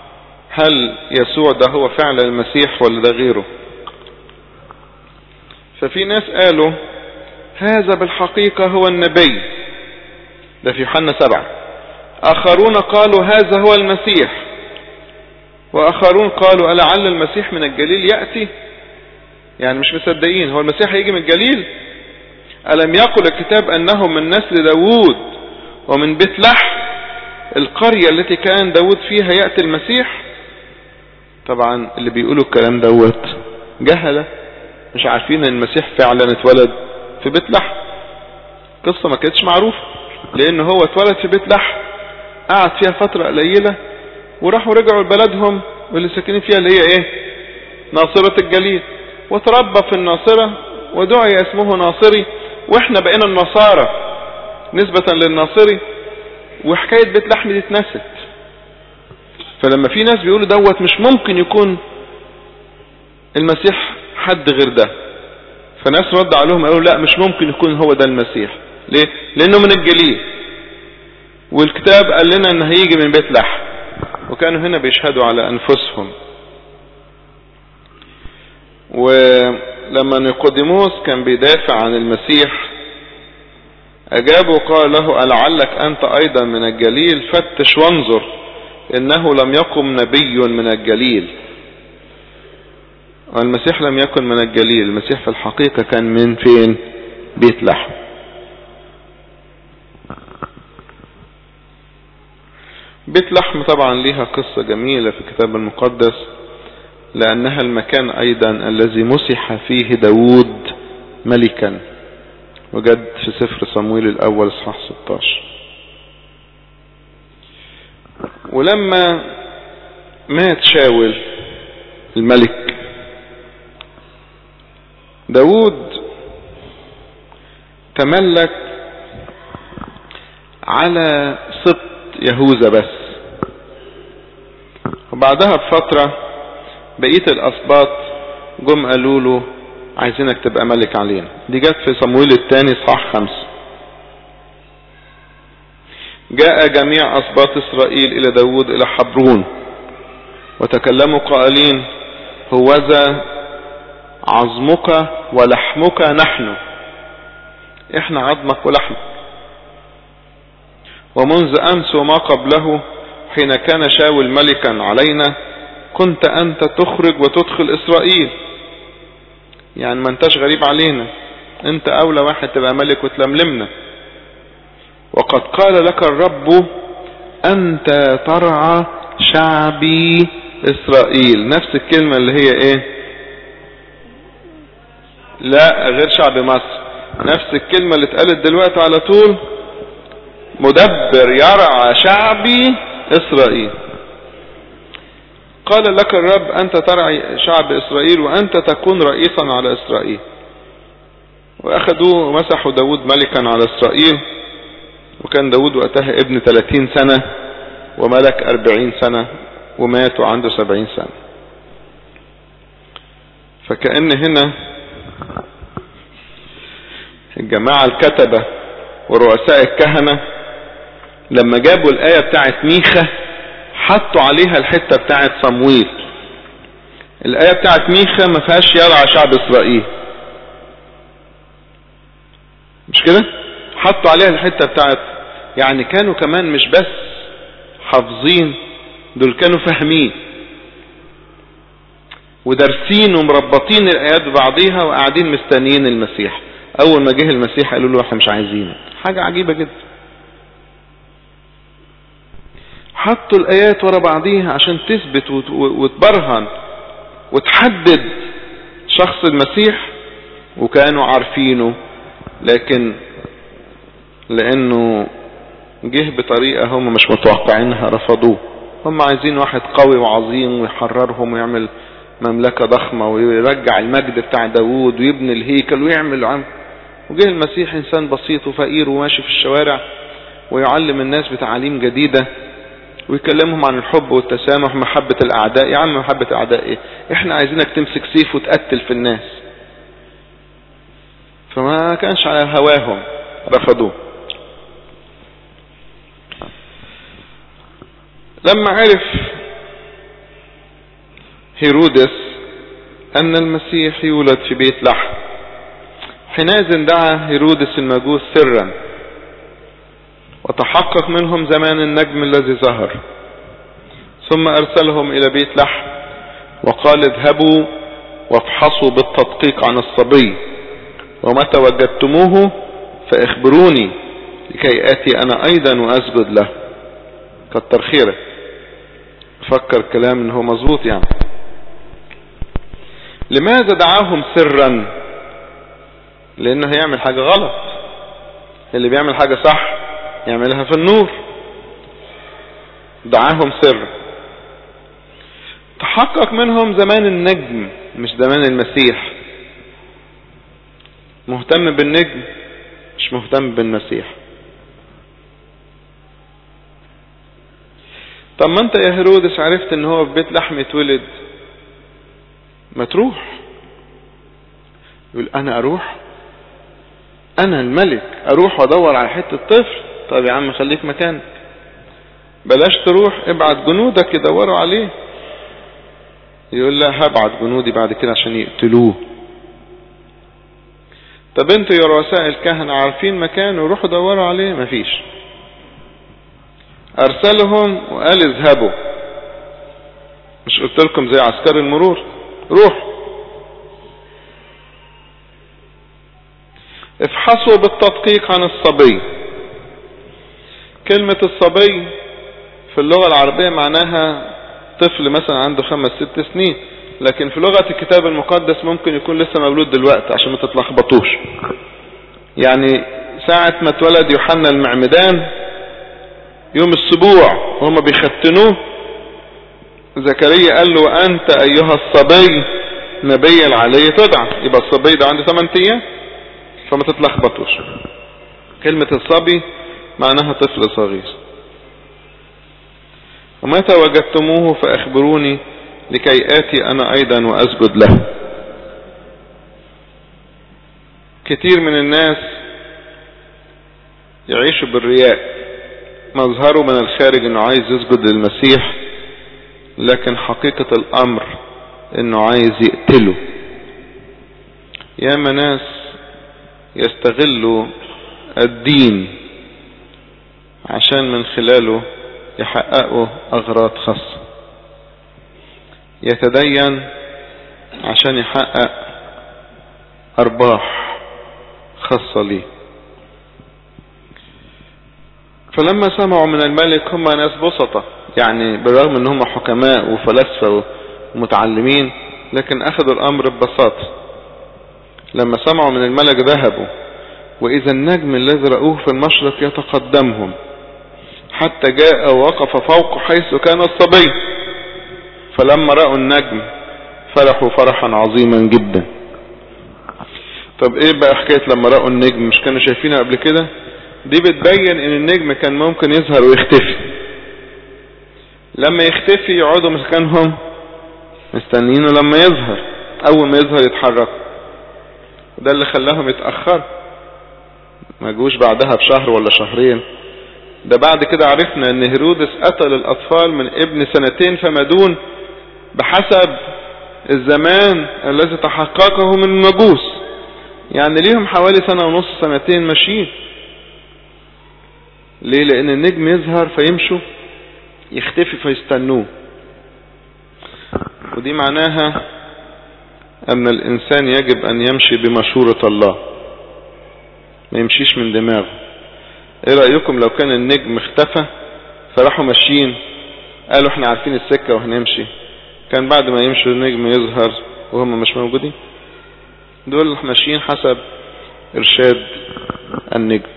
هل يسوع ده هو فعلا المسيح ولا ده غيره؟ ففي ناس قالوا هذا بالحقيقة هو النبي، ده في يوحنا سبعة. آخرون قالوا هذا هو المسيح، وآخرون قالوا ألعل المسيح من الجليل يأتي. يعني مش مصدقين، هو المسيح هيجي من الجليل؟ ألم يقل الكتاب أنه من نسل داود ومن بيت لحم القرية التي كان داود فيها يأتي المسيح؟ طبعا اللي بيقولوا الكلام دوت جهلة، مش عارفين ان المسيح فعلا اتولد في بيت لحم. قصة ما كانتش معروفة، لان هو اتولد في بيت لحم، قعد فيها فترة قليلة وراحوا رجعوا لبلدهم واللي ساكنين فيها اللي هي ايه، ناصرة الجليل، وتربى في الناصرة ودعي اسمه ناصري، واحنا بقينا النصارى نسبة للناصري، وحكاية بيت لحم دي اتنست. فلما في ناس بيقولوا دوت مش ممكن يكون المسيح حد غير ده، فناس رد عليهم قالوا لا مش ممكن يكون هو ده المسيح. ليه؟ لانه من الجليل، والكتاب قال لنا ان هيجي من بيت لحم، وكانوا هنا بيشهدوا على انفسهم. ولما نيقوديموس كان بيدافع عن المسيح اجابه وقال له ألعلك انت ايضا من الجليل؟ فتش وانظر انه لم يقم نبي من الجليل. والمسيح لم يكن من الجليل، المسيح في الحقيقة كان من فين؟ بيت لحم. بيت لحم طبعا ليها قصة جميلة في الكتاب المقدس، لأنها المكان أيضا الذي مسح فيه داود ملكا، وجد في سفر صمويل الأول اصحاح ستة عشر. ولما مات شاول الملك، داود تملك على سبط يهوذا بس، وبعدها بفترة بقية الأسباط جم قالوا له عايزينك تبقى ملك علينا. دي جت في صمويل الثاني اصحاح خمسة. جاء جميع أسباط إسرائيل إلى داود إلى حبرون وتكلموا قائلين هوذا عظمك ولحمك نحن، احنا عظمك ولحمك. ومنذ أمس وما قبله حين كان شاول ملكا علينا كنت أنت تخرج وتدخل إسرائيل، يعني ما انتش غريب علينا، انت أولى واحد تبقى ملك وتلملمنا. وقد قال لك الرب أنت ترعى شعبي إسرائيل. نفس الكلمة اللي هي ايه؟ لا غير شعب مصر، نفس الكلمة اللي اتقالت دلوقتي على طول، مدبر يرعى شعبي إسرائيل. قال لك الرب أنت ترعى شعب إسرائيل وأنت تكون رئيسا على إسرائيل. وأخذوه ومسحوا داود ملكا على إسرائيل، وكان داود وقتها ابن ثلاثين سنة وملك أربعين سنة، ومات وعنده سبعين سنة. فكأن هنا الجماعة الكتبة ورؤساء الكهنة لما جابوا الآية بتاعت ميخا حطوا عليها الحتة بتاعت صمويل. الآية بتاعت ميخا ما فيهاش يرعى شعب إسرائيل، مش كده؟ حطوا عليها الحتة بتاعت، يعني كانوا كمان مش بس حافظين، دول كانوا فاهمين ودارسين ومربطين الآيات ببعضيها وقاعدين مستنيين المسيح. أول ما جه المسيح قالوا له احنا مش عايزينه. حاجة عجيبة جدا، حطوا الآيات ورا بعضيها عشان تثبت وتبرهن وتحدد شخص المسيح، وكانوا عارفينه، لكن لأنه جه بطريقة هم مش متوقعينها رفضوه. هم عايزين واحد قوي وعظيم ويحررهم ويعمل مملكة ضخمة ويرجع المجد بتاع داود ويبني الهيكل ويعمل عم. وجه المسيح إنسان بسيط وفقير وماشي في الشوارع ويعلم الناس بتعاليم جديدة ويكلمهم عن الحب والتسامح ومحبة الأعداء. يا عم محبة الأعداء إيه؟ إحنا عايزينك تمسك سيف وتقتل في الناس. فما كانش على هواهم، رفضوه. لما عرف هيرودس أن المسيح يولد في بيت لحم حينئذ دعا هيرودس المجوس سرا وتحقق منهم زمان النجم الذي ظهر، ثم أرسلهم إلى بيت لحم وقال اذهبوا وافحصوا بالتدقيق عن الصبي، ومتى وجدتموه فاخبروني لكي آتي أنا أيضا وأسجد له. كتر خيرك، فكر كلام إنه مظبوط يعني. لماذا دعاهم سرا؟ لأنه هيعمل حاجة غلط. اللي بيعمل حاجة صح يعملها في النور. دعاهم سر. تحقق منهم زمان النجم مش زمان المسيح. مهتم بالنجم مش مهتم بالمسيح. طب ما انت يا هيرودس عرفت ان هو في بيت لحم اتولد، ما تروح. يقول انا اروح، انا الملك اروح وادور على حتة طفل؟ طب يا عم خليك مكانك، بلاش تروح، ابعت جنودك يدوروا عليه. يقول لا، هبعت جنودي بعد كده عشان يقتلوه. طب انتوا يا رؤساء الكهنة عارفين مكانه، روحوا دوروا عليه. مفيش. ارسلهم وقال اذهبوا. مش قلت لكم زي عسكر المرور؟ روح افحصوا بالتدقيق عن الصبي. كلمة الصبي في اللغة العربية معناها طفل مثلا عنده خمس ست سنين، لكن في لغة الكتاب المقدس ممكن يكون لسه مولود دلوقتي عشان ما تتلخبطوش. يعني ساعة ما اتولد يوحنا المعمدان يوم السبوع وهم بيختنوه، زكريا قال له أنت أيها الصبي نبي العلي تدعى. يبقى الصبي ده عنده ثمان أيام، فما تتلخبطوش. كلمة الصبي معناها طفل صغير. ومتى وجدتموه فأخبروني لكي آتي أنا أيضا وأسجد له. كتير من الناس يعيشوا بالرياء، مظهره من الخارج انه عايز يسجد للمسيح، لكن حقيقة الامر انه عايز يقتله. ياما ناس يستغلوا الدين عشان من خلاله يحققوا اغراض خاصة. يتدين عشان يحقق ارباح خاصة ليه. فلما سمعوا من الملك، هم ناس بسطة يعني، بالرغم ان هم حكماء وفلاسفة ومتعلمين، لكن اخذوا الامر ببساطة. لما سمعوا من الملك ذهبوا، واذا النجم الذي رأوه في المشرق يتقدمهم حتى جاء ووقف فوق حيث كان الصبي. فلما رأوا النجم فرحوا فرحا عظيما جدا. طب ايه بقى حكاية لما رأوا النجم؟ مش كانوا شايفينه قبل كده؟ دي بتبين ان النجم كان ممكن يظهر ويختفي. لما يختفي يقعدوا مكانهم مستنيينه لما يظهر. اول ما يظهر يتحرك. ده اللي خلاهم يتأخر، ما جوش بعدها بشهر ولا شهرين. ده بعد كده عرفنا ان هيرودس قتل الاطفال من ابن سنتين فما دون بحسب الزمان الذي تحققه من المجوس. يعني ليهم حوالي سنة ونص سنتين ماشيين. ليه؟ لان النجم يظهر فيمشوا، يختفي فيستنوه. ودي معناها ان الانسان يجب ان يمشي بمشورة الله، ما يمشيش من دماغه. ايه رأيكم لو كان النجم اختفى فراحوا ماشيين قالوا احنا عارفين السكة وهنمشي، كان بعد ما يمشوا النجم يظهر وهم مش موجودين؟ دول ماشيين حسب ارشاد النجم.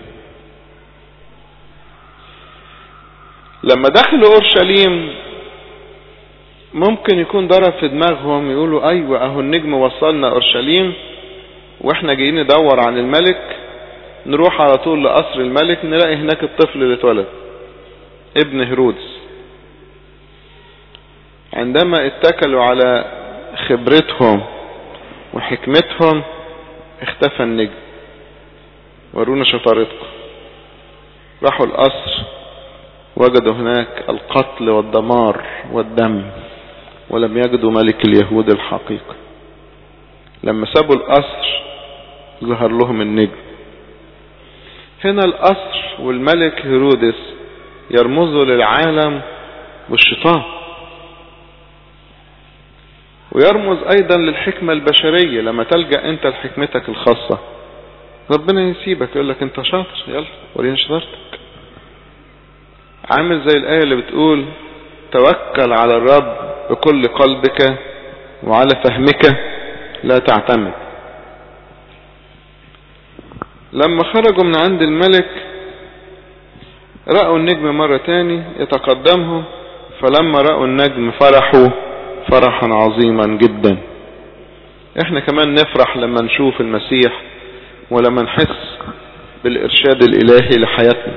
لما دخلوا اورشليم ممكن يكون ضرب في دماغهم، يقولوا ايوه اهو النجم وصلنا اورشليم واحنا جايين ندور عن الملك، نروح على طول لقصر الملك نلاقي هناك الطفل اللي اتولد ابن هيرودس. عندما اتكلوا على خبرتهم وحكمتهم اختفى النجم. ورونا شطارتكم. راحوا القصر وجدوا هناك القتل والدمار والدم، ولم يجدوا ملك اليهود الحقيقي. لما سابوا القصر ظهر لهم النجم. هنا القصر والملك هيرودس يرمزوا للعالم والشيطان، ويرمز ايضا للحكمة البشرية. لما تلجأ انت لحكمتك الخاصة ربنا يسيبك، يقول لك انت شاطر، يلا وريني شطارتك. عامل زي الآية اللي بتقول توكل على الرب بكل قلبك وعلى فهمك لا تعتمد. لما خرجوا من عند الملك رأوا النجم مرة تاني يتقدمهم، فلما رأوا النجم فرحوا فرحا عظيما جدا. احنا كمان نفرح لما نشوف المسيح ولما نحس بالإرشاد الإلهي لحياتنا.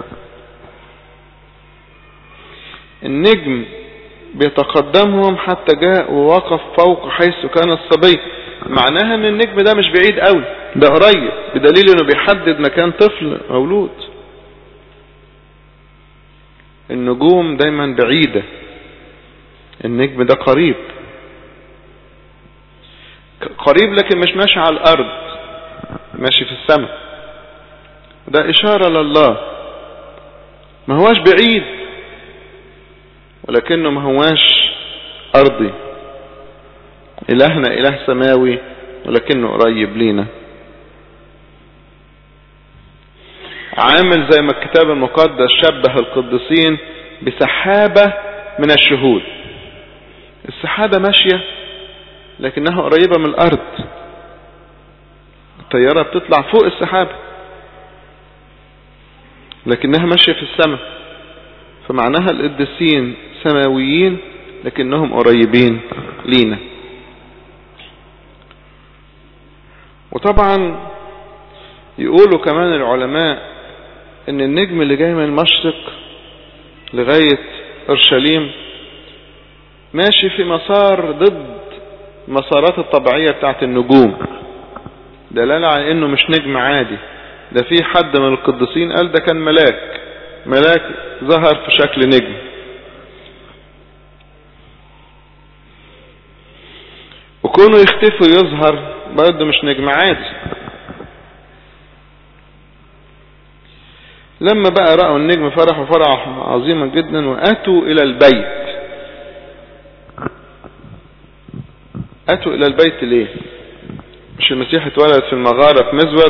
النجم بيتقدمهم حتى جاء ووقف فوق حيث كان الصبي. معناها ان النجم ده مش بعيد قوي، ده قريب، بدليل انه بيحدد مكان طفل مولود. النجوم دايما بعيدة، النجم ده قريب قريب لكن مش ماشي على الارض، ماشي في السماء. ده اشارة لله، ما هواش بعيد ولكنه ما هواش ارضي. الهنا اله سماوي ولكنه قريب لينا. عامل زي ما الكتاب المقدس شبه القديسين بسحابة من الشهود. السحابة ماشية لكنها قريبة من الارض، الطيارة بتطلع فوق السحابة لكنها ماشية في السماء. فمعناها القديسين سماويين لكنهم قريبين لينا. وطبعا يقولوا كمان العلماء ان النجم اللي جاي من المشرق لغاية اورشليم ماشي في مسار ضد المسارات الطبيعية بتاعت النجوم، دلالة على انه مش نجم عادي. ده في حد من القديسين قال ده كان ملاك، ملاك ظهر في شكل نجم. وكونه يختفي ويظهر برضه مش نجم عادي. لما بقى رأوا النجم فرحوا فرح عظيما جدا واتوا الى البيت. اتوا الى البيت ليه؟ مش المسيح اتولد في المغارة في مزود؟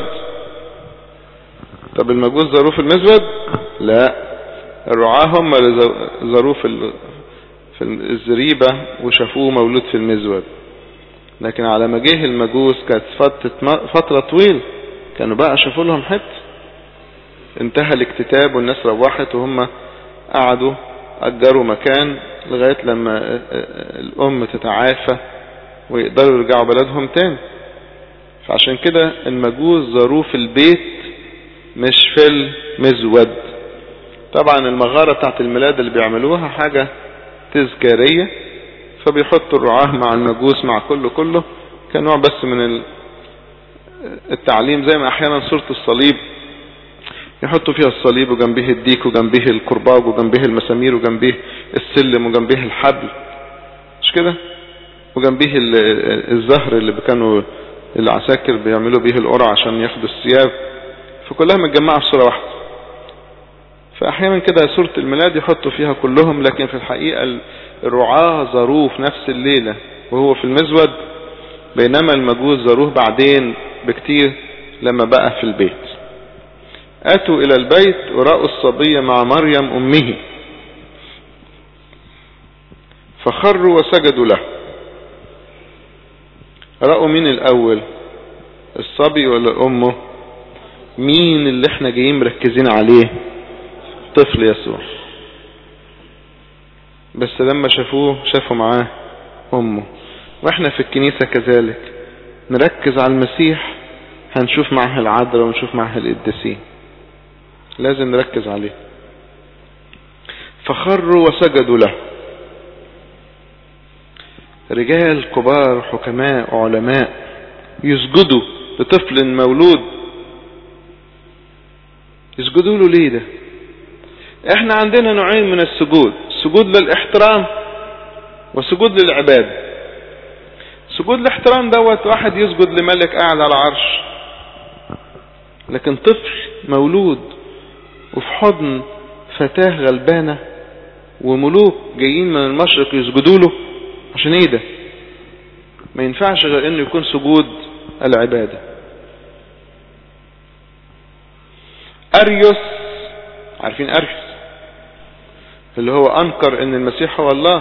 طب المجوس زاروه في المزود؟ لا، الرعاة هم اللي زاروه في في الزريبة وشافوه مولود في المزود. لكن على ما جه المجوس كانت فترة طويلة، كانوا بقى شافوا لهم حته. انتهى الاكتتاب والناس روحت وهم قعدوا أجروا مكان لغاية لما الأم تتعافى ويقدروا يرجعوا بلدهم تاني. فعشان كده المجوس زاروه في البيت مش في المزود. طبعا المغارة بتاعت الميلاد اللي بيعملوها حاجة تذكارية، فبيحطوا الرعاه مع المجوس مع كله كله كنوع بس من التعليم. زي ما احيانا صورة الصليب يحطوا فيها الصليب وجنبه الديك وجنبه الكرباج وجنبه المسامير وجنبه السلم وجنبه الحبل، مش كده؟ وجنبه الزهر اللي كانوا العساكر بيعملوا به القرعة عشان ياخدوا الثياب، فكلها متجمعة في صورة واحدة. فاحيانا كده صورة الميلاد يحطوا فيها كلهم، لكن في الحقيقة الرعاة زاروه في نفس الليلة وهو في المزود، بينما المجوس زاروه بعدين بكتير لما بقى في البيت. اتوا الى البيت ورأوا الصبي مع مريم امه فخروا وسجدوا له. رأوا مين الاول، الصبي ولا امه؟ مين اللي احنا جايين مركزين عليه؟ طفل يسوع. بس لما شافوه شافوا معاه امه. واحنا في الكنيسة كذلك نركز على المسيح هنشوف معاه العذراء ونشوف معاه القديسين، لازم نركز عليه. فخروا وسجدوا له. رجال كبار حكماء علماء يسجدوا لطفل مولود، يسجدوا له ليه؟ ده احنا عندنا نوعين من السجود، سجود للاحترام وسجود للعبادة. سجود الاحترام دوت واحد يسجد لملك قاعد على عرش لكن طفل مولود وفي حضن فتاة غلبانة وملوك جايين من المشرق يسجدوا له، عشان ايه ده؟ ما ينفعش غير انه يكون سجود العبادة. أريوس، عارفين أريوس اللي هو أنكر ان المسيح هو الله،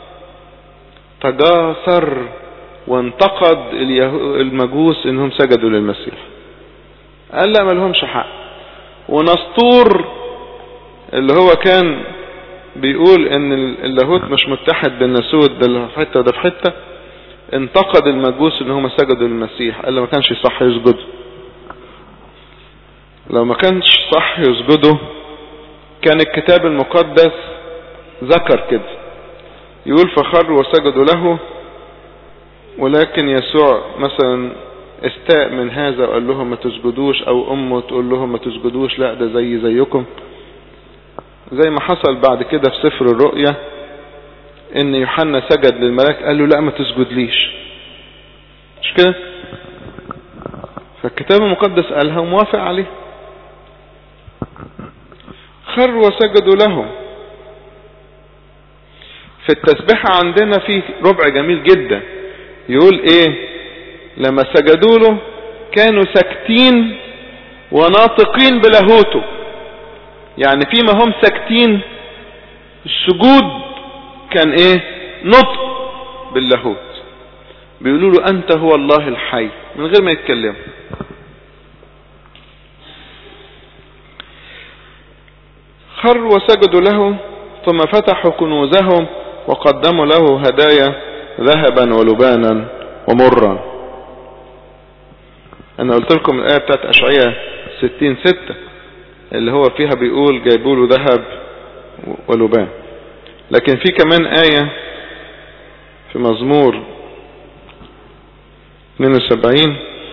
تجاسر وانتقد المجوس انهم سجدوا للمسيح، قال لا ما لهمش حق. ونسطور اللي هو كان بيقول ان اللاهوت مش متحد بالناسوت، ده في حته وده في حته، انتقد المجوس ان هم سجدوا للمسيح، قال ما كانش صح يسجدوا. لو ما كانش صح يسجدوا كان الكتاب المقدس ذكر كده، يقول فخروا وسجدوا له، ولكن يسوع مثلا استاء من هذا وقال لهم ما تسجدوش، او امه تقول لهم ما تسجدوش، لا ده زي زيكم، زي ما حصل بعد كده في سفر الرؤيا ان يوحنا سجد للملاك قال له لا ما تسجدليش، مش كده؟ فالكتاب المقدس قالها وموافق عليه. خروا وسجدوا له. في التسبيحة عندنا في ربع جميل جدا يقول ايه؟ لما سجدوا له كانوا ساكتين وناطقين بلاهوته، يعني فيما هم ساكتين السجود كان ايه؟ نطق باللاهوت، بيقولوا له انت هو الله الحي من غير ما يتكلموا. خروا وسجدوا له، ثم فتحوا كنوزهم وقدموا له هدايا ذهبا ولبانا ومرا. انا قلت لكم الآية بتاعت اشعياء ستين ستة اللي هو فيها بيقول جايبوا له ذهب ولبان، لكن في كمان آية في مزمور اثنين وسبعين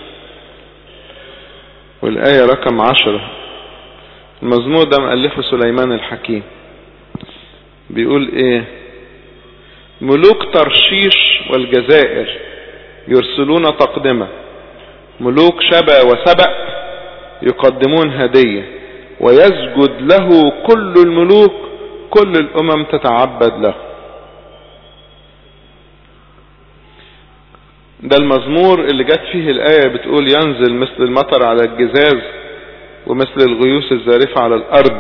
والآية رقم عشرة. المزمور ده مؤلفه سليمان الحكيم، بيقول ايه؟ ملوك ترشيش والجزائر يرسلون تقدمة، ملوك شبا وسبأ يقدمون هدية، ويسجد له كل الملوك، كل الأمم تتعبد له. ده المزمور اللي جت فيه الآية بتقول ينزل مثل المطر على الجزاز ومثل الغيوث الزارفة على الأرض.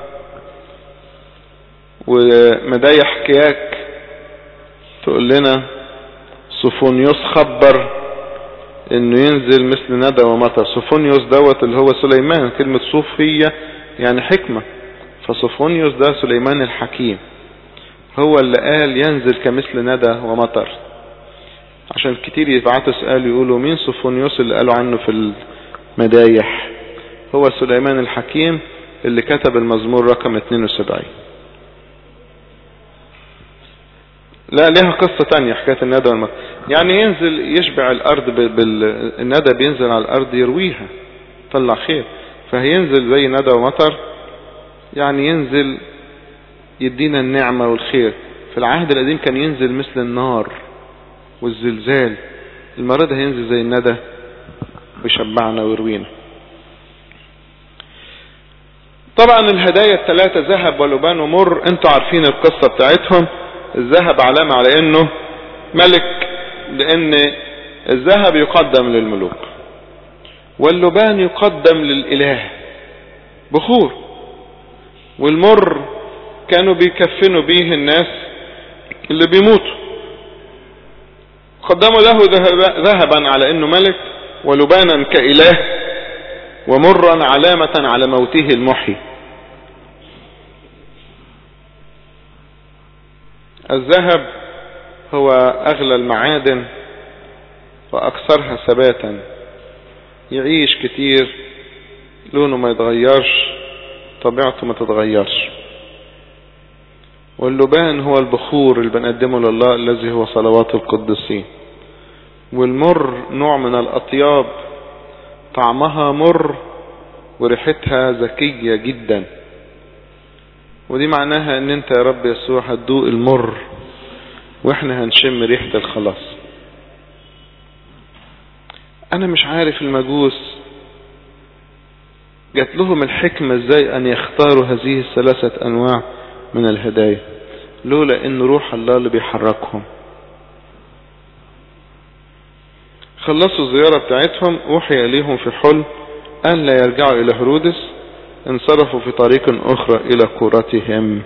ومدايح كياك تقول لنا صفونيوس خبر انه ينزل مثل ندى ومطر. صفونيوس دوت اللي هو سليمان، كلمة صوفية يعني حكمة، فصفونيوس ده سليمان الحكيم هو اللي قال ينزل كمثل ندى ومطر. عشان كتير يبعتوا سؤال يقولوا مين صفونيوس اللي قالوا عنه في المدايح؟ هو سليمان الحكيم اللي كتب المزمور رقم اثنين وسبعين. لا ليها قصة تانية حكاية الندى والمطر، يعني ينزل يشبع الارض بال... الندى بينزل على الارض يرويها طلع خير، فهينزل زي ندى ومطر، يعني ينزل يدينا النعمة والخير. في العهد القديم كان ينزل مثل النار والزلزال، المرة ده هينزل زي الندى ويشبعنا ويروينا. طبعا الهدايا الثلاثة ذهب ولبان ومر انتوا عارفين القصة بتاعتهم. الذهب علامة على انه ملك، لان الذهب يقدم للملوك، واللبان يقدم للإله بخور، والمر كانوا بيكفنوا بيه الناس اللي بيموتوا. قدموا له ذهبا على انه ملك، ولبانا كإله، ومرا علامة على موته المحيي. الذهب هو أغلى المعادن وأكثرها ثباتا، يعيش كتير، لونه ما يتغيرش، طبيعته ما تتغيرش. واللبان هو البخور اللي بنقدمه لله الذي هو صلوات القديسين. والمر نوع من الأطياب طعمها مر وريحتها ذكية جدا، ودي معناها ان انت يا رب يسوع هتدوق المر واحنا هنشم ريحة الخلاص. انا مش عارف المجوس جات لهم الحكمة ازاي ان يختاروا هذه الثلاثة انواع من الهدايا؟ لولا ان روح الله اللي بيحركهم. خلصوا الزيارة بتاعتهم، وحي إليهم في حلم أن لا يرجعوا إلى هرودس، انصرفوا في طريق أخرى إلى قراتهم.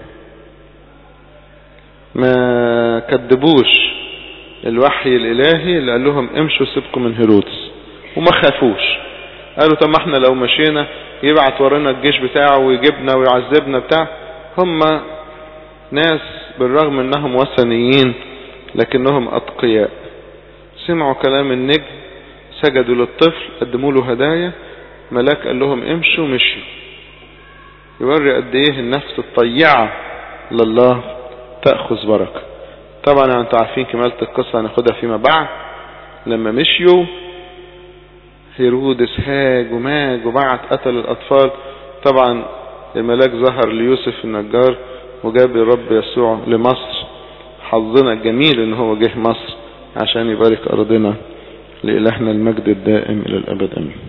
ما كذبوش الوحي الإلهي اللي قال لهم امشوا سيبكم من هرودس، وما خافوش. قالوا طب ما احنا لو مشينا يبعت ورانا الجيش بتاعه ويجيبنا ويعذبنا بتاع. هم ناس بالرغم انهم وثنيين لكنهم أتقياء، سمعوا كلام النجم، سجدوا للطفل، قدموا له هدايا، ملاك قال لهم امشوا، مشوا. يوري قد ايه النفس الطيعة لله تأخذ بركة. طبعا انتوا عارفين كمالة القصة هناخدها فيما بعد. لما مشيوا هيرودس هاج وماج وبعت قتل الأطفال. طبعا الملاك ظهر ليوسف النجار وجاب الرب يسوع لمصر. حظنا الجميل ان هو جه مصر عشان يبارك أرضنا. لإلهنا المجد الدائم إلى الأبد. أمين.